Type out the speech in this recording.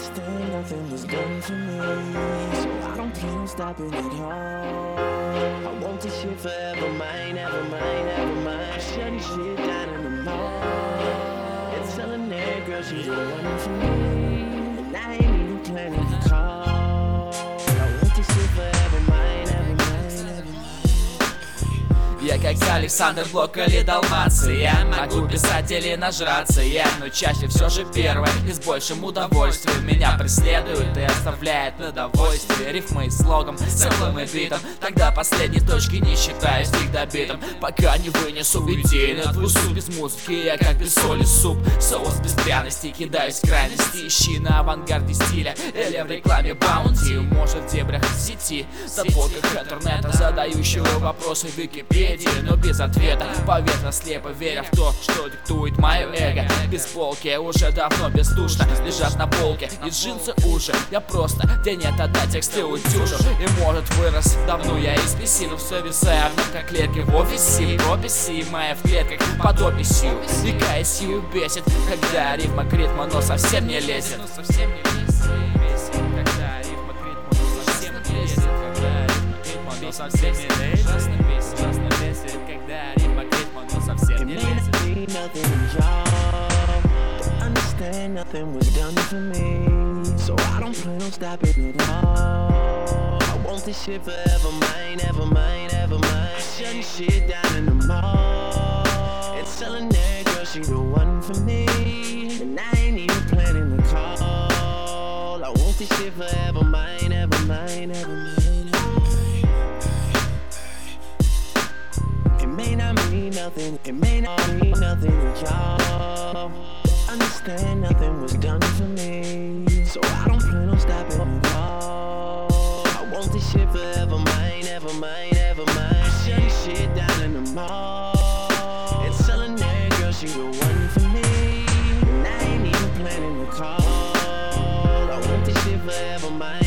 understand nothing was done for me, so I don't plan on stopping at all. I want this shit forever mine, ever mine, ever mine. Shutting shit down in the mall and telling that girl she's the one for me, and I ain't even planning to call. I want this shit forever mine, ever mine, ever mine. Я как Александр Блок или Далмация, могу писать или нажраться я, но чаще все же первое и с большим удовольствием меня преследует и оставляет на довольствие. Рифмы с слогом, целым и битом, тогда последней точки не считаю стих добитым. Пока не вынесу идеи на твой суп. Без музыки я как без соли суп, соус без пряностей, кидаюсь в крайности. Ищи на авангарде стиля или в рекламе баунти, может в дебрях сети, запотках интернета, задающего вопросы в Википедии, но без ответа, поверно слепо веря в то, что диктует мое эго. Бейсболки уже давно бездушно лежат на полке, и джинсы уже я просто день ото дня тексты утюжу. И может вырос давно я из песинов, все висая как клетки в офисе, прописи моя в клетках под описью. И КСЮ бесит, когда рифма к ритму, но совсем не лезет. Совсем не лезет, ужасно бесит, когда рифма к ритму, но совсем не лезет. Nothing in y'all, don't understand nothing was done for me, so I don't plan on stopping at all. I want this shit forever mine, ever mine, ever mine. Shutting shit down in the mall and telling that girl she the one for me, and I ain't even planning to call. I want this shit forever mine, ever mine, ever mine. Nothing, it may not mean nothing to y'all. Understand nothing was done for me, so I don't plan on stopping at all. I want this shit forever mine, ever mine, ever mine. Shutting shit down in the mall and telling that girl she the one for me, and I ain't even planning to call. I want this shit forever mine.